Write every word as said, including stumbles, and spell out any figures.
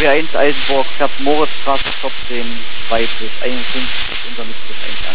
W eins Eisenburg, fährt Moritzstraße vierzehn, zwei plus einundfünfzig und dann ist das eigentlich